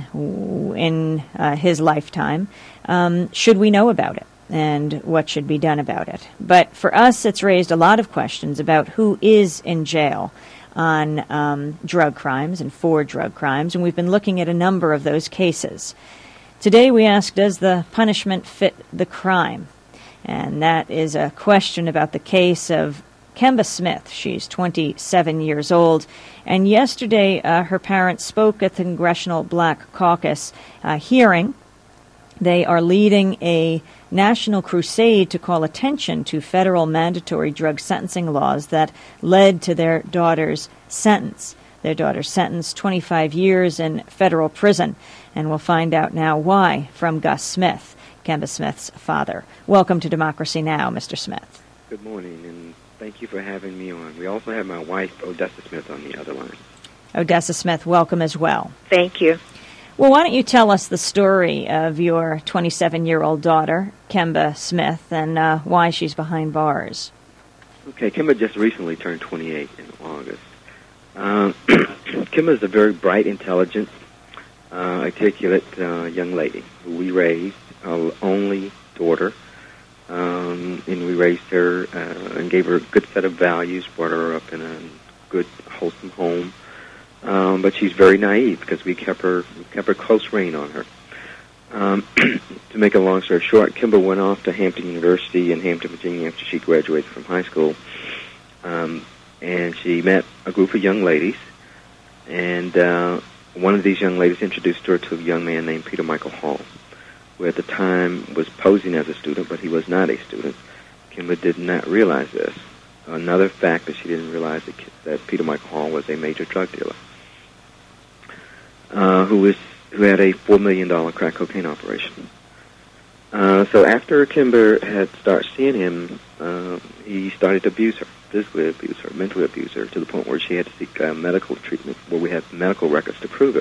in uh, his lifetime, um, should we know about it? And what should be done about it? But for us, it's raised a lot of questions about who is in jail on um, drug crimes and for drug crimes, and we've been looking at a number of those cases. Today we ask, does the punishment fit the crime? And that is a question about the case of Kemba Smith. She's twenty-seven years old, and yesterday uh, her parents spoke at the Congressional Black Caucus uh, hearing. They are leading a national crusade to call attention to federal mandatory drug sentencing laws that led to their daughter's sentence. Their daughter's sentenced twenty-five years in federal prison, and we'll find out now why from Gus Smith, Kemba Smith's father. Welcome to Democracy Now!, Mister Smith. Good morning, and thank you for having me on. We also have my wife, Odessa Smith, on the other line. Odessa Smith, welcome as well. Thank you. Well, why don't you tell us the story of your twenty-seven-year-old daughter, Kemba Smith, and uh, why she's behind bars. Okay, Kemba just recently turned twenty-eight in August. Uh, Kemba is a very bright, intelligent, uh, articulate uh, young lady who we raised, our only daughter. Um, and we raised her uh, and gave her a good set of values, brought her up in a good, wholesome home. um, but she's very naive because we kept her we kept a close rein on her. Um, to make a long story short, Kimber went off to Hampton University in Hampton, Virginia after she graduated from high school, um, and she met a group of young ladies, and uh, one of these young ladies introduced her to a young man named Peter Michael Hall, who at the time was posing as a student, but he was not a student. Kimber did not realize this. Another fact that she didn't realize that, that Peter Michael Hall was a major drug dealer, uh, who was who had a four million dollar crack cocaine operation. Uh, so after Kimber had started seeing him, uh, he started to abuse her, physically abuse her, mentally abuse her, to the point where she had to seek uh, medical treatment, where we had medical records to prove it.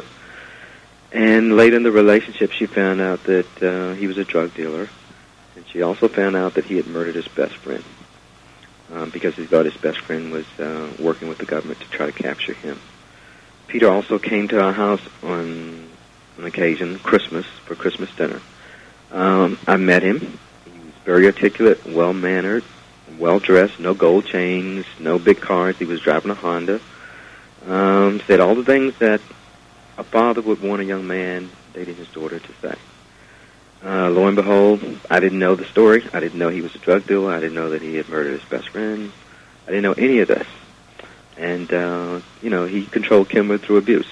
And later in the relationship, she found out that uh, he was a drug dealer, and she also found out that he had murdered his best friend, um, because he thought his best friend was uh, working with the government to try to capture him. Peter also came to our house on an occasion, Christmas, for Christmas dinner. Um, I met him. He was very articulate, well-mannered, well-dressed, no gold chains, no big cars. He was driving a Honda. Um, said all the things that a father would want a young man dating his daughter to say. Uh, lo and behold, I didn't know the story. I didn't know he was a drug dealer. I didn't know that he had murdered his best friend. I didn't know any of this. And, uh, you know, he controlled Kimber through abuse.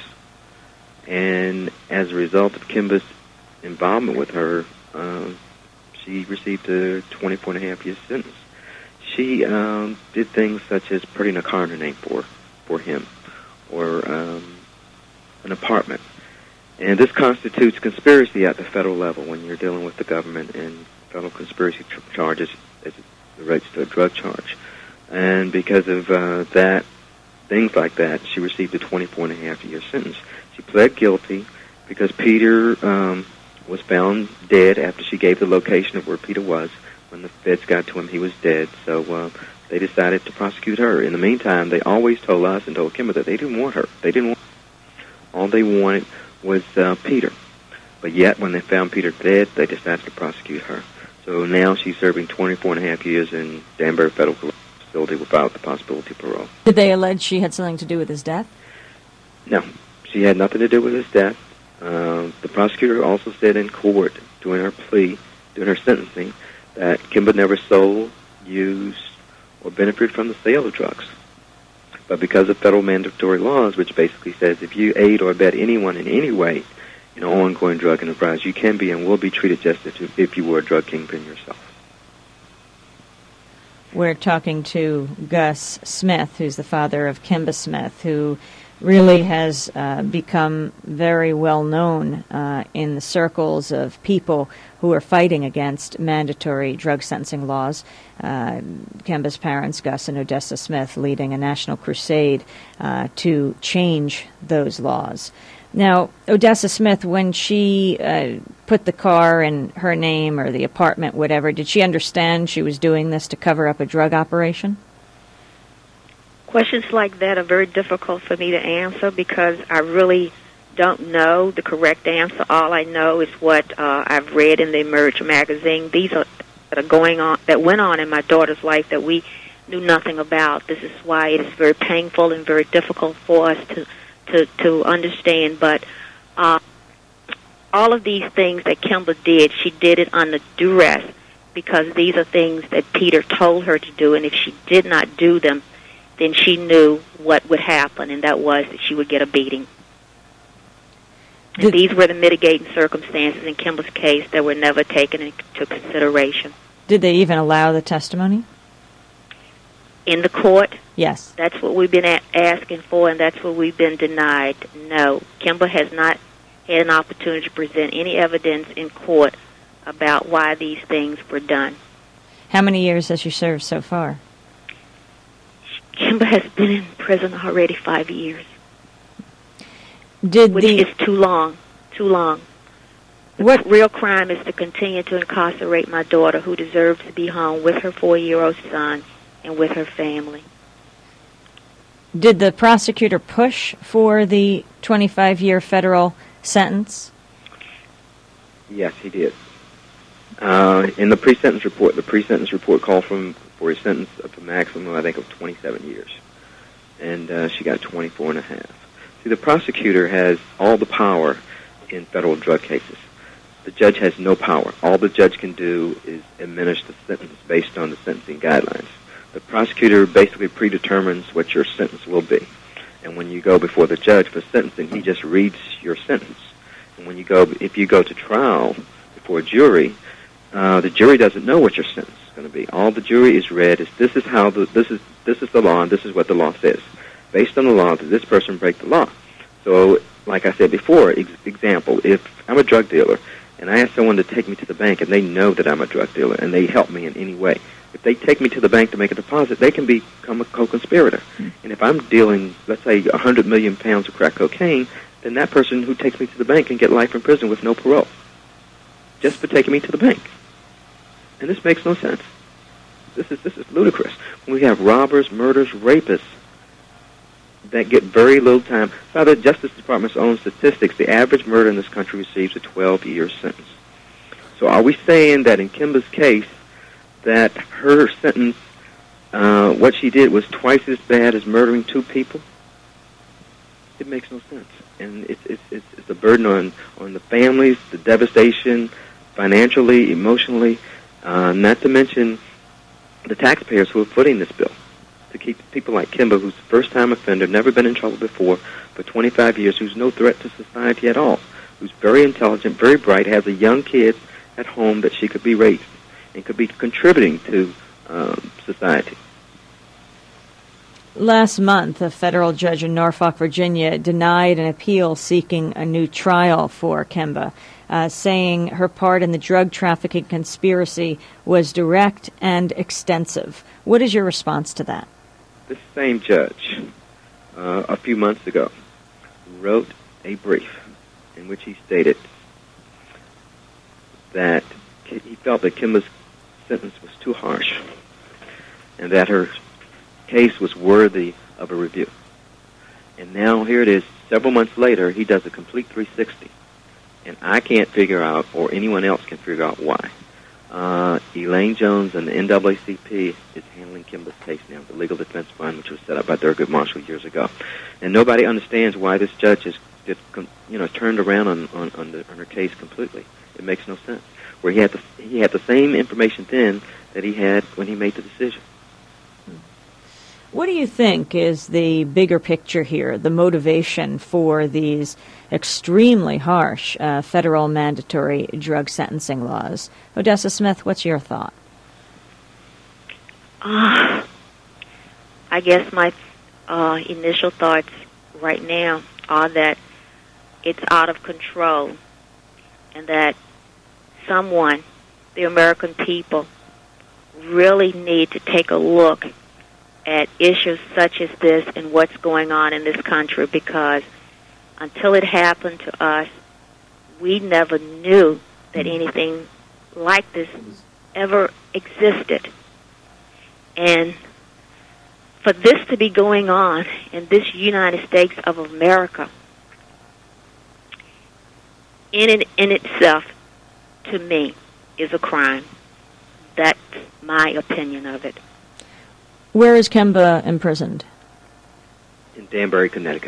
And as a result of Kimber's involvement with her, uh, she received a twenty-four and a half year sentence. She um, did things such as putting a car in her name for, for him, or um, an apartment. And this constitutes conspiracy at the federal level when you're dealing with the government and federal conspiracy ch- charges as it relates to a drug charge. And because of uh, that, things like that, she received a twenty-four and a half year sentence. She pled guilty because Peter um, was found dead after she gave the location of where Peter was. When the feds got to him, he was dead. So uh, they decided to prosecute her. In the meantime, they always told us and told Kimber that they didn't want her. They didn't want her. All they wanted was uh, Peter. But yet, when they found Peter dead, they decided to prosecute her. So now she's serving twenty-four and a half years in Danbury Federal Facility without the possibility of parole. Did they allege she had something to do with his death? No. She had nothing to do with his death. Uh, the prosecutor also said in court during her plea, during her sentencing, that Kimber never sold, used, or benefited from the sale of drugs. But because of federal mandatory laws, which basically says if you aid or abet anyone in any way in an ongoing drug enterprise, you can be and will be treated just as if you were a drug kingpin yourself. We're talking to Gus Smith, who's the father of Kimber Smith, who really has uh, become very well known uh, in the circles of people who are fighting against mandatory drug sentencing laws. Uh, Kimber's parents, Gus and Odessa Smith, leading a national crusade uh, to change those laws. Now, Odessa Smith, when she uh, put the car in her name or the apartment, whatever, did she understand she was doing this to cover up a drug operation? Questions like that are very difficult for me to answer because I really don't know the correct answer. All I know is what uh, I've read in the Emerge magazine. These are that are going on, that went on in my daughter's life that we knew nothing about. This is why it is very painful and very difficult for us to to, to understand. But uh, all of these things that Kimber did, she did it under duress because these are things that Peter told her to do, and if she did not do them, then she knew what would happen, and that was that she would get a beating. And these were the mitigating circumstances in Kimber's case that were never taken into consideration. Did they even allow the testimony? In the court? Yes. That's what we've been a- asking for, and that's what we've been denied. No, Kimber has not had an opportunity to present any evidence in court about why these things were done. How many years has she served so far? Kimber has been in prison already five years. Did which the, is too long, too long. The what real crime is to continue to incarcerate my daughter, who deserves to be home with her four-year-old son and with her family. Did the prosecutor push for the twenty-five year federal sentence? Yes, he did. Uh, in the pre-sentence report, the pre-sentence report called from for a sentence of a maximum, I think, of twenty-seven years. And uh, she got twenty-four and a half. See, the prosecutor has all the power in federal drug cases. The judge has no power. All the judge can do is administer the sentence based on the sentencing guidelines. The prosecutor basically predetermines what your sentence will be. And when you go before the judge for sentencing, he just reads your sentence. And when you go, if you go to trial before a jury, uh, the jury doesn't know what your sentence is going to be. All the jury is read is this is how the this is this is the law and this is what the law says. Based on the law, did this person break the law? So, like I said before, ex- example, if I'm a drug dealer and I ask someone to take me to the bank and they know that I'm a drug dealer and they help me in any way, if they take me to the bank to make a deposit, they can become a co-conspirator. Mm. And if I'm dealing, let's say, one hundred million pounds of crack cocaine, then that person who takes me to the bank can get life in prison with no parole, just for taking me to the bank. And this makes no sense. This is this is ludicrous. When we have robbers, murders, rapists that get very little time. By the Justice Department's own statistics, the average murder in this country receives a twelve-year sentence. So are we saying that in Kimba's case, that her sentence, uh, what she did was twice as bad as murdering two people? It makes no sense. And it's, it's, it's, it's a burden on, on the families, the devastation, financially, emotionally, uh, not to mention the taxpayers who are footing this bill. To keep people like Kimba, who's a first-time offender, never been in trouble before, for twenty-five years, who's no threat to society at all, who's very intelligent, very bright, has a young kid at home that she could be raising and could be contributing to um, society. Last month, a federal judge in Norfolk, Virginia, denied an appeal seeking a new trial for Kimba, uh, saying her part in the drug trafficking conspiracy was direct and extensive. What is your response to that? This same judge, uh, a few months ago, wrote a brief in which he stated that he felt that Kimba's sentence was too harsh and that her case was worthy of a review. And now here it is, several months later, he does a complete three sixty. And I can't figure out, or anyone else can figure out why. Uh, Elaine Jones and the N double A C P is handling Kimba's case now, the Legal Defense Fund, which was set up by Thurgood Marshall years ago. And nobody understands why this judge has just, you know, turned around on, on, on, the, on her case completely. It makes no sense. Where he had the, he had the same information then that he had when he made the decision. What do you think is the bigger picture here, the motivation for these extremely harsh uh, federal mandatory drug sentencing laws? Odessa Smith, what's your thought? Uh, I guess my uh, initial thoughts right now are that it's out of control and that someone, the American people, really need to take a look at issues such as this and what's going on in this country, because until it happened to us, we never knew that anything like this ever existed. And for this to be going on in this United States of America, in it, in itself, to me, is a crime. That's my opinion of it. Where is Kimba imprisoned? In Danbury, Connecticut.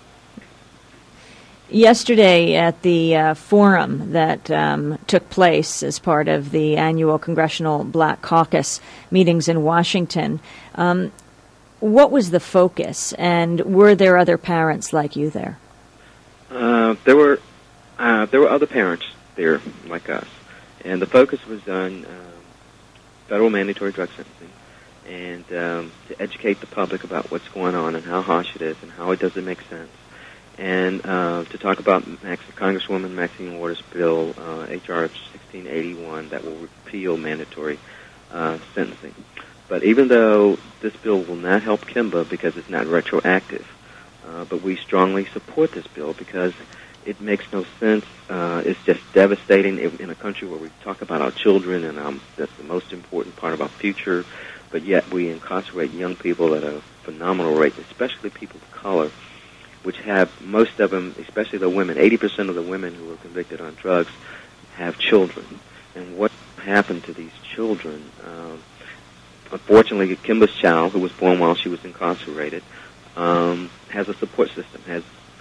Yesterday at the uh, forum that um, took place as part of the annual Congressional Black Caucus meetings in Washington, um, what was the focus, and were there other parents like you there? Uh, there were uh, there were other parents there like us, and the focus was on uh, federal mandatory drug sentencing, and um, to educate the public about what's going on and how harsh it is and how it doesn't make sense, and uh, to talk about Max, Congresswoman Maxine Waters' bill, uh, H R sixteen eighty-one, that will repeal mandatory uh, sentencing. But even though this bill will not help Kimba because it's not retroactive, uh, but we strongly support this bill because it makes no sense. Uh, it's just devastating in a country where we talk about our children, and um, that's the most important part of our future, but yet we incarcerate young people at a phenomenal rate, especially people of color, which have, most of them, especially the women, eighty percent of the women who are convicted on drugs have children. And what happened to these children? Um, unfortunately, Kimba's child, who was born while she was incarcerated, um, has a support system, has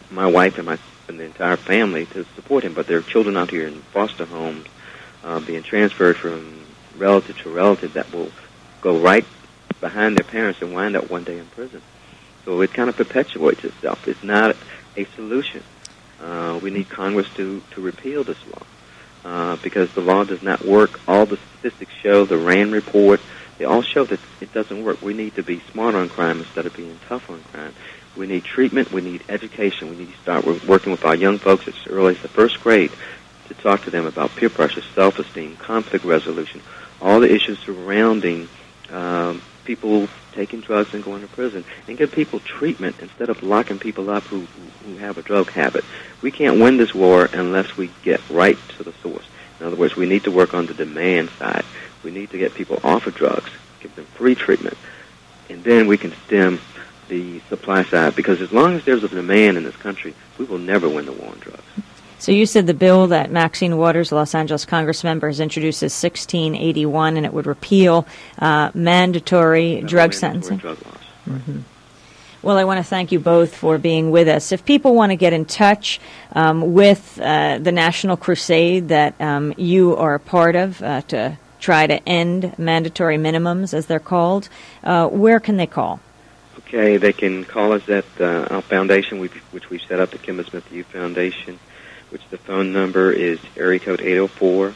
my wife and my and the entire family to support him. But there are children out here in foster homes uh, being transferred from relative to relative that will go right behind their parents and wind up one day in prison. So it kind of perpetuates itself. It's not a solution. Uh, we need Congress to, to repeal this law uh, because the law does not work. All the statistics show, the RAND report, they all show that it doesn't work. We need to be smart on crime instead of being tough on crime. We need treatment. We need education. We need to start working with our young folks as early as the first grade to talk to them about peer pressure, self-esteem, conflict resolution, all the issues surrounding um, people taking drugs and going to prison, and give people treatment instead of locking people up who, who have a drug habit. We can't win this war unless we get right to the source. In other words, we need to work on the demand side. We need to get people off of drugs, give them free treatment, and then we can stem the supply side, because as long as there's a demand in this country, we will never win the war on drugs. So you said the bill that Maxine Waters, the Los Angeles Congress member, has introduced is sixteen eighty-one, and it would repeal uh, mandatory No, drug mandatory sentencing. Drug laws. Mm-hmm. Well, I want to thank you both for being with us. If people want to get in touch um, with uh, the National Crusade that um, you are a part of uh, to try to end mandatory minimums, as they're called, uh, where can they call? Okay, they can call us at uh, our foundation, which, which we've set up, the Kimball Smith Youth Foundation, which the phone number is area code eight oh four,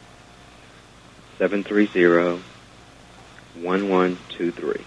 seven three zero, one one two three.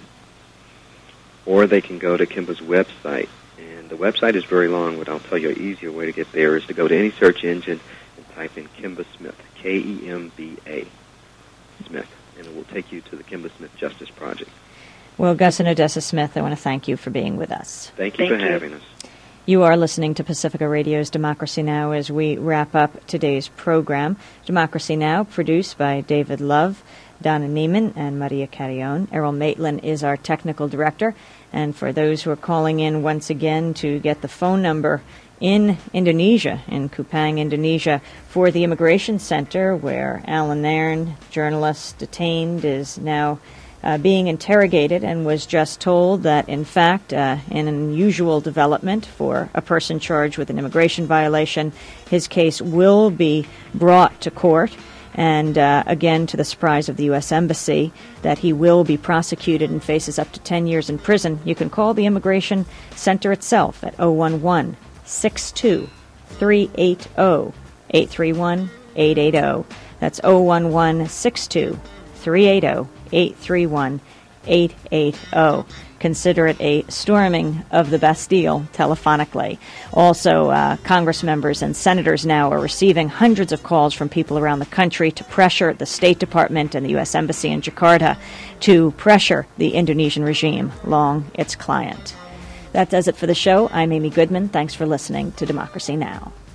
Or they can go to Kimball's website, and the website is very long, but I'll tell you an easier way to get there is to go to any search engine and type in Kimball Smith, K E M B A, Smith, and it will take you to the Kimball Smith Justice Project. Well, Gus and Odessa Smith, I want to thank you for being with us. Thank you Thank for you. having us. You are listening to Pacifica Radio's Democracy Now! As we wrap up today's program. Democracy Now! Produced by David Love, Donna Neiman, and Maria Carrion. Errol Maitland is our technical director. And for those who are calling in once again to get the phone number in Indonesia, in Kupang, Indonesia, for the Immigration Center, where Alan Nairn, journalist detained, is now Uh, being interrogated, and was just told that, in fact, uh, in an unusual development for a person charged with an immigration violation, his case will be brought to court, and uh, again, to the surprise of the U S Embassy, that he will be prosecuted and faces up to ten years in prison. You can call the Immigration Center itself at oh one one, six two, three eight oh, eight three one, eight eight oh. That's oh one one, six two, three eight oh, eight three one, eight eight oh. Consider it a storming of the Bastille telephonically. Also, uh, Congress members and senators now are receiving hundreds of calls from people around the country to pressure the State Department and the U S Embassy in Jakarta to pressure the Indonesian regime, long its client. That does it for the show. I'm Amy Goodman. Thanks for listening to Democracy Now!